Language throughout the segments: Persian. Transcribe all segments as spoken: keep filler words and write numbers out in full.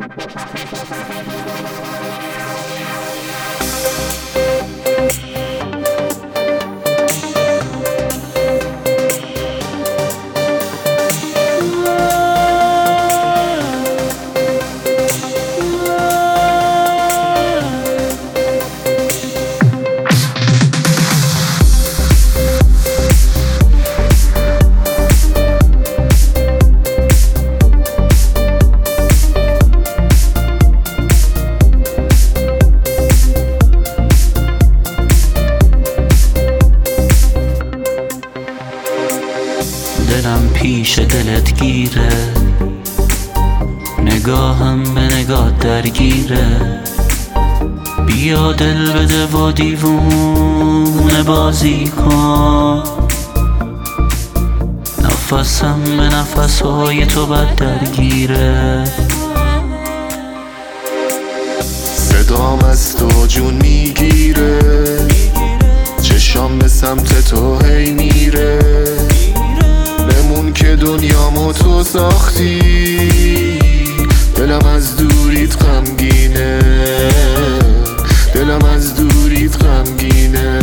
دلم پیش دلت گیره، نگاهم به نگاه درگیره. بیا دل بده و دیوونه بازی کن، نفسم به نفسهای تو بد درگیره. صدام از تو جون میگیره، چشام به سمت تو هی میره. بمون که دنیامو تو ساختی، دلم از دوریت غمگینه، دلم از دوریت غمگینه.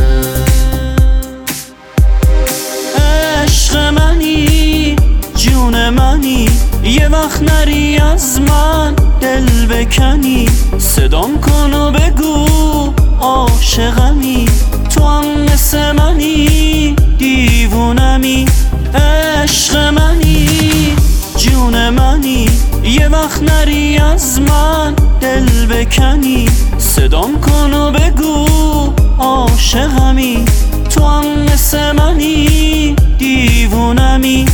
عشق منی، جون منی، یه وقت نری از من دل بکنی. صدام کن و بگو عاشقمی، تو هم مثل منی دیوونمی. عشق منی، جون منی، یه وقت نری از من دل بکنی. صدام کن و بگو عاشقمی، تو هم مثل منی دیوونمی.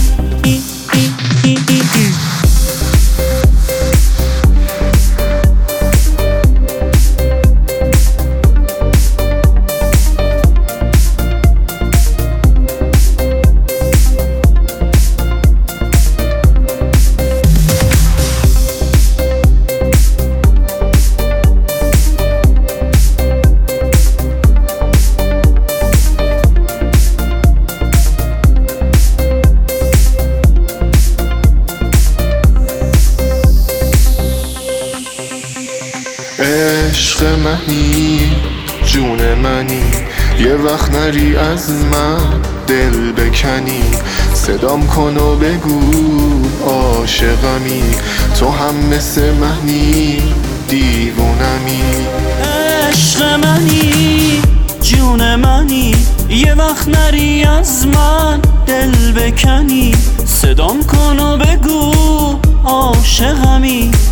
عشق منی، جون منی، یه وقت نری از من دل بکنی. صدام کن و بگو عاشقمی، تو هم مثل منی دیوونمی. عشق منی، جون منی، یه وقت نری از من دل بکنی. صدام کن و بگو عاشقمی،